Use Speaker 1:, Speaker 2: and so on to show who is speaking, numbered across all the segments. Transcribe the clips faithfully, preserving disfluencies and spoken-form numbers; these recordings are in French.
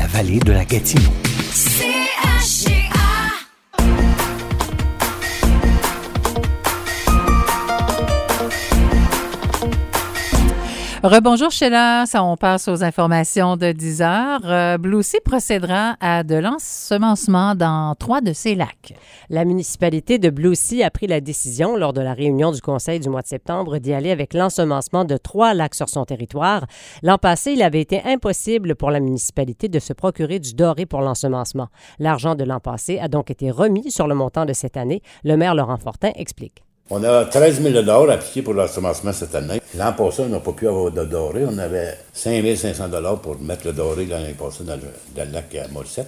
Speaker 1: vallée de la Gatineau.
Speaker 2: C H G A
Speaker 3: Rebonjour Sheila, ça on passe aux informations de dix heures. Euh, Blue Sea procédera à de l'ensemencement dans trois de ses lacs.
Speaker 4: La municipalité de Blue Sea a pris la décision lors de la réunion du conseil du mois de septembre d'y aller avec l'ensemencement de trois lacs sur son territoire. L'an passé, il avait été impossible pour la municipalité de se procurer du doré pour l'ensemencement. L'argent de l'an passé a donc été remis sur le montant de cette année. Le maire Laurent Fortin explique.
Speaker 5: On a treize mille dollars appliqués pour l'ensemencement cette année. L'an passé, on n'a pas pu avoir de doré. On avait cinq mille cinq cents dollars pour mettre le doré l'année passée dans le, dans le lac à Morissette.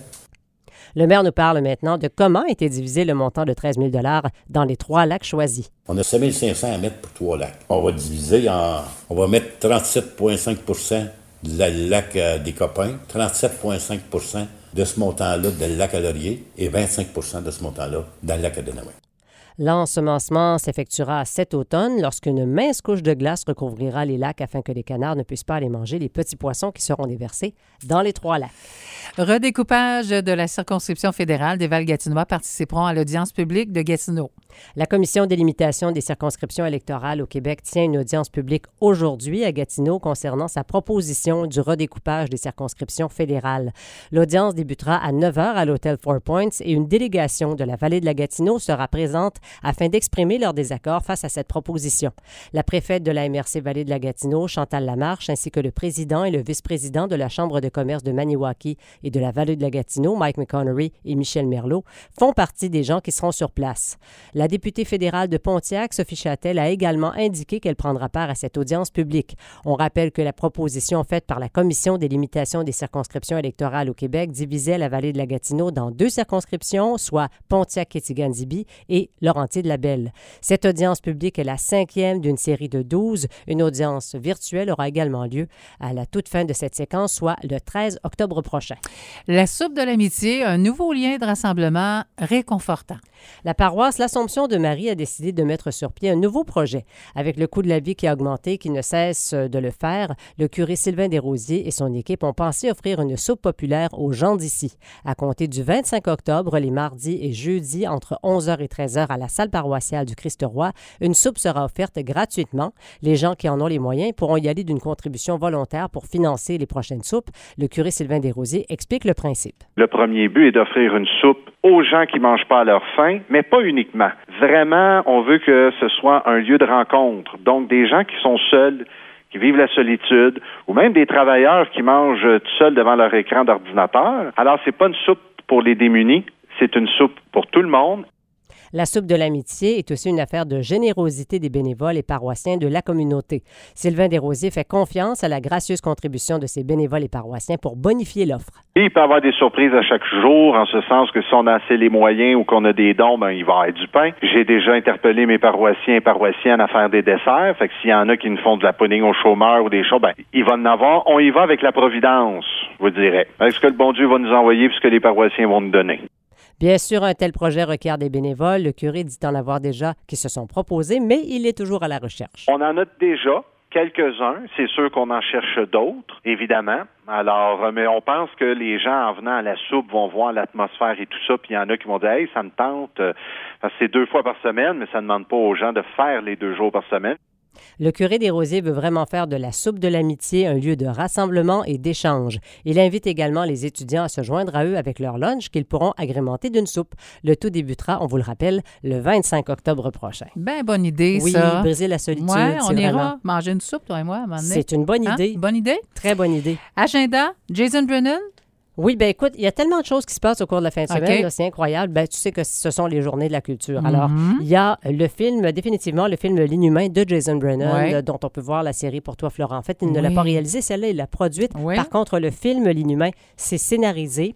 Speaker 4: Le maire nous parle maintenant de comment a été divisé le montant de treize mille dollars dans les trois lacs choisis.
Speaker 5: On a cinq mille cinq cents à mettre pour trois lacs. On va diviser en... On va mettre trente-sept virgule cinq pour cent du lac des Copains, trente-sept virgule cinq pour cent de ce montant-là dans le lac à Laurier et vingt-cinq pour cent de ce montant-là dans le lac à Denaway.
Speaker 4: L'ensemencement s'effectuera cet automne lorsqu'une mince couche de glace recouvrira les lacs afin que les canards ne puissent pas aller manger les petits poissons qui seront déversés dans les trois lacs.
Speaker 3: Redécoupage de la circonscription fédérale des Val-Gatinois participeront à l'audience publique de Gatineau.
Speaker 4: La Commission délimitation des circonscriptions électorales au Québec tient une audience publique aujourd'hui à Gatineau concernant sa proposition du redécoupage des circonscriptions fédérales. L'audience débutera à neuf heures à l'hôtel Four Points et une délégation de la vallée de la Gatineau sera présente afin d'exprimer leur désaccord face à cette proposition. La préfète de la M R C Vallée de la Gatineau, Chantal Lamarche, ainsi que le président et le vice-président de la Chambre de commerce de Maniwaki et de la Vallée de la Gatineau, Mike McConnery et Michel Merlot, font partie des gens qui seront sur place. La députée fédérale de Pontiac, Sophie Châtel, a également indiqué qu'elle prendra part à cette audience publique. On rappelle que la proposition faite par la Commission des limitations des circonscriptions électorales au Québec divisait la Vallée de la Gatineau dans deux circonscriptions, soit Pontiac-Kitigan-Zibi et Laurentides-Labelle. Cette audience publique est la cinquième d'une série de douze. Une audience virtuelle aura également lieu à la toute fin de cette séquence, soit le treize octobre prochain.
Speaker 3: La soupe de l'amitié, un nouveau lien de rassemblement réconfortant.
Speaker 4: La paroisse L'Assomption de Marie a décidé de mettre sur pied un nouveau projet. Avec le coût de la vie qui a augmenté, qui ne cesse de le faire, le curé Sylvain Desrosiers et son équipe ont pensé offrir une soupe populaire aux gens d'ici. À compter du vingt-cinq octobre, les mardis et jeudis, entre onze heures et treize heures à la salle paroissiale du Christ-Roi, une soupe sera offerte gratuitement. Les gens qui en ont les moyens pourront y aller d'une contribution volontaire pour financer les prochaines soupes. Le curé Sylvain Desrosiers explique le principe.
Speaker 6: Le premier but est d'offrir une soupe aux gens qui ne mangent pas à leur faim, mais pas uniquement. Vraiment, on veut que ce soit un lieu de rencontre. Donc, des gens qui sont seuls, qui vivent la solitude, ou même des travailleurs qui mangent tout seuls devant leur écran d'ordinateur. Alors, c'est pas une soupe pour les démunis, c'est une soupe pour tout le monde.
Speaker 4: La soupe de l'amitié est aussi une affaire de générosité des bénévoles et paroissiens de la communauté. Sylvain Desrosiers fait confiance à la gracieuse contribution de ces bénévoles et paroissiens pour bonifier l'offre.
Speaker 6: Et il peut y avoir des surprises à chaque jour, en ce sens que si on a assez les moyens ou qu'on a des dons, ben il va y avoir du pain. J'ai déjà interpellé mes paroissiens et paroissiennes à faire des desserts. Fait que s'il y en a qui nous font de la pudding aux chômeurs ou des choses, ben il va en avoir. On y va avec la providence, je vous dirais. Avec ce que le bon Dieu va nous envoyer puis ce que les paroissiens vont nous donner.
Speaker 4: Bien sûr, un tel projet requiert des bénévoles. Le curé dit en avoir déjà qui se sont proposés, mais il est toujours à la recherche.
Speaker 6: On en a déjà quelques-uns. C'est sûr qu'on en cherche d'autres, évidemment. Alors, mais on pense que les gens, en venant à la soupe, vont voir l'atmosphère et tout ça, puis il y en a qui vont dire « Hey, ça me tente, parce que c'est deux fois par semaine, mais ça ne demande pas aux gens de faire les deux jours par semaine. »
Speaker 4: Le curé Desrosiers veut vraiment faire de la soupe de l'amitié un lieu de rassemblement et d'échange. Il invite également les étudiants à se joindre à eux avec leur lunch qu'ils pourront agrémenter d'une soupe. Le tout débutera, on vous le rappelle, le vingt-cinq octobre prochain.
Speaker 3: Ben bonne idée,
Speaker 4: oui,
Speaker 3: ça.
Speaker 4: Oui, briser la solitude.
Speaker 3: Ouais, on ira
Speaker 4: vraiment...
Speaker 3: manger une soupe, toi et moi, à un moment donné.
Speaker 4: C'est une bonne
Speaker 3: hein?
Speaker 4: idée.
Speaker 3: Bonne idée?
Speaker 4: Très bonne idée.
Speaker 3: Agenda, Jason Brennan?
Speaker 4: Oui, bien écoute, il y a tellement de choses qui se passent au cours de la fin de semaine,
Speaker 3: okay.
Speaker 4: là, c'est incroyable. Ben, tu sais que ce sont les journées de la culture. Mm-hmm. Alors, il y a le film, définitivement, le film L'Inhumain de Jason Brennan, ouais. là, dont on peut voir la série Pour toi, Florent. En fait, il oui. ne l'a pas réalisé, celle-là, il l'a produite.
Speaker 3: Oui.
Speaker 4: Par contre, le film L'Inhumain, c'est scénarisé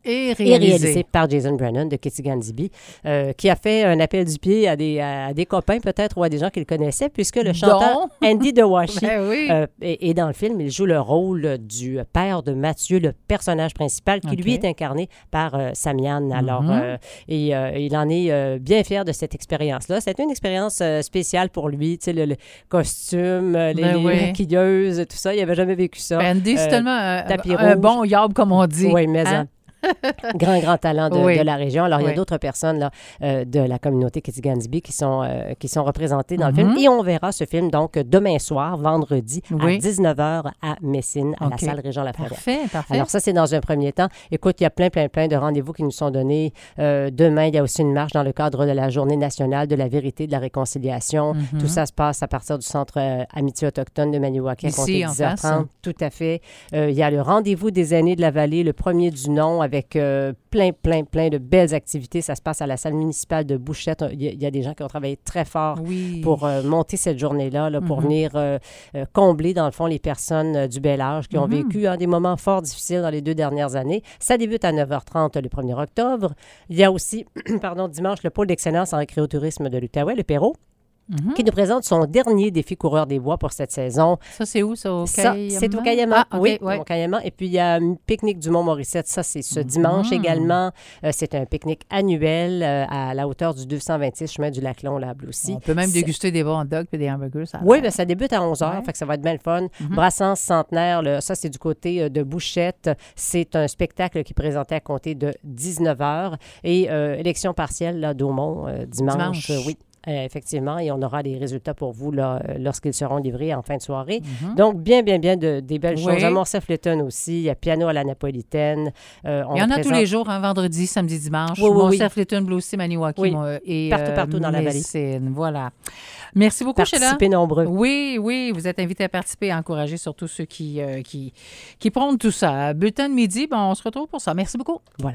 Speaker 3: Et
Speaker 4: et
Speaker 3: réalisé.
Speaker 4: réalisé par Jason Brennan de Kitigan Zibi, euh, qui a fait un appel du pied à des, à, à des copains peut-être ou à des gens qu'il connaissait, puisque le chanteur
Speaker 3: Donc?
Speaker 4: Andy DeWashi
Speaker 3: Ben oui.
Speaker 4: euh, est, est dans le film. Il joue le rôle du père de Mathieu, le personnage principal, qui
Speaker 3: OK.
Speaker 4: lui est incarné par euh, Samian. Alors,
Speaker 3: Mhm.
Speaker 4: euh, et, euh, il en est euh, bien fier de cette expérience-là. C'était une expérience euh, spéciale pour lui, tu sais, le, le costume, euh, les,
Speaker 3: Ben
Speaker 4: les
Speaker 3: oui.
Speaker 4: maquilleuses, tout ça. Il n'avait jamais vécu ça.
Speaker 3: Ben, Andy, c'est
Speaker 4: Euh,
Speaker 3: tellement un,
Speaker 4: tapis
Speaker 3: un
Speaker 4: rouge.
Speaker 3: bon yob, comme on dit.
Speaker 4: Oui, mais
Speaker 3: Hein?
Speaker 4: grand, grand talent de,
Speaker 3: Oui.
Speaker 4: de la région. Alors, il y a
Speaker 3: Oui.
Speaker 4: d'autres personnes là, euh, de la communauté Kitigan-Zibi qui sont, euh, qui sont représentées dans
Speaker 3: Mhm.
Speaker 4: le film. Et on verra ce film, donc, demain soir, vendredi,
Speaker 3: Oui.
Speaker 4: à dix-neuf heures à Messine, à
Speaker 3: OK.
Speaker 4: la salle Régent Lafayette.
Speaker 3: Parfait, parfait.
Speaker 4: Alors, ça, c'est dans un premier temps. Écoute, il y a plein, plein, plein de rendez-vous qui nous sont donnés. Euh, demain, il y a aussi une marche dans le cadre de la Journée nationale de la vérité et de la réconciliation.
Speaker 3: Mhm.
Speaker 4: Tout ça se passe à partir du Centre euh, Amitié autochtone de Maniwaki à
Speaker 3: Ici,
Speaker 4: compter
Speaker 3: en
Speaker 4: dix heures
Speaker 3: face.
Speaker 4: trente. Tout à fait. Euh, il y a le rendez-vous des aînés de la vallée, le premier du nom, avec euh, plein, plein, plein de belles activités. Ça se passe à la salle municipale de Bouchette. Il y a, il y a des gens qui ont travaillé très fort
Speaker 3: Oui.
Speaker 4: pour euh, monter cette journée-là, là, pour
Speaker 3: Mhm.
Speaker 4: venir euh, euh, combler, dans le fond, les personnes euh, du bel âge qui ont
Speaker 3: Mhm.
Speaker 4: vécu hein, des moments fort difficiles dans les deux dernières années. Ça débute à neuf heures trente le premier octobre. Il y a aussi, pardon, dimanche, le pôle d'excellence en récréotourisme de l'Outaouais, le Perrault,
Speaker 3: Mhm.
Speaker 4: qui nous présente son dernier défi coureur des bois pour cette saison.
Speaker 3: Ça, c'est où, ça? Au
Speaker 4: Ça,
Speaker 3: Cayman?
Speaker 4: c'est au Cayman.
Speaker 3: Ah, OK,
Speaker 4: oui,
Speaker 3: ouais.
Speaker 4: au Cayman. Et puis, il y a un pique-nique du Mont-Morissette. Ça, c'est ce dimanche
Speaker 3: Mhm.
Speaker 4: également. Euh, c'est un pique-nique annuel euh, à la hauteur du deux cent vingt-six chemin du Lac-Long, là, à Bloussy.
Speaker 3: On peut même
Speaker 4: C'est-
Speaker 3: déguster des bons hot dogs et des hamburgers. Ça a
Speaker 4: Oui,
Speaker 3: l'air.
Speaker 4: ben, ça débute à onze heures,
Speaker 3: Ouais.
Speaker 4: fait que ça va être bien le fun.
Speaker 3: Mhm.
Speaker 4: Brassens centenaire, là, ça, c'est du côté euh, de Bouchette. C'est un spectacle qui est présenté à compter de dix-neuf heures. Et euh, élection partielle là, d'Aumont, euh, dimanche.
Speaker 3: Dimanche.
Speaker 4: euh, oui. Euh, effectivement, et on aura des résultats pour vous là, euh, lorsqu'ils seront livrés en fin de soirée.
Speaker 3: Mhm.
Speaker 4: Donc, bien, bien, bien de, des belles
Speaker 3: Oui.
Speaker 4: choses. À Morcef-Letton aussi, il y a piano à la napolitaine. Euh, on
Speaker 3: Il y en a tous
Speaker 4: présente-
Speaker 3: les jours, hein, vendredi, samedi, dimanche.
Speaker 4: Oui, oui, oui.
Speaker 3: Mont Lytton, Bloussy, Maniwaki
Speaker 4: Oui.
Speaker 3: moi, et
Speaker 4: Partout,
Speaker 3: euh,
Speaker 4: partout dans la vallée.
Speaker 3: Messine. Voilà. Merci beaucoup, Sheila.
Speaker 4: Participez nombreux.
Speaker 3: Oui, oui, vous êtes invités à participer et à encourager surtout ceux qui, euh, qui, qui prônent tout ça. Bulletin de midi, bon, on se retrouve pour ça. Merci beaucoup.
Speaker 4: Voilà.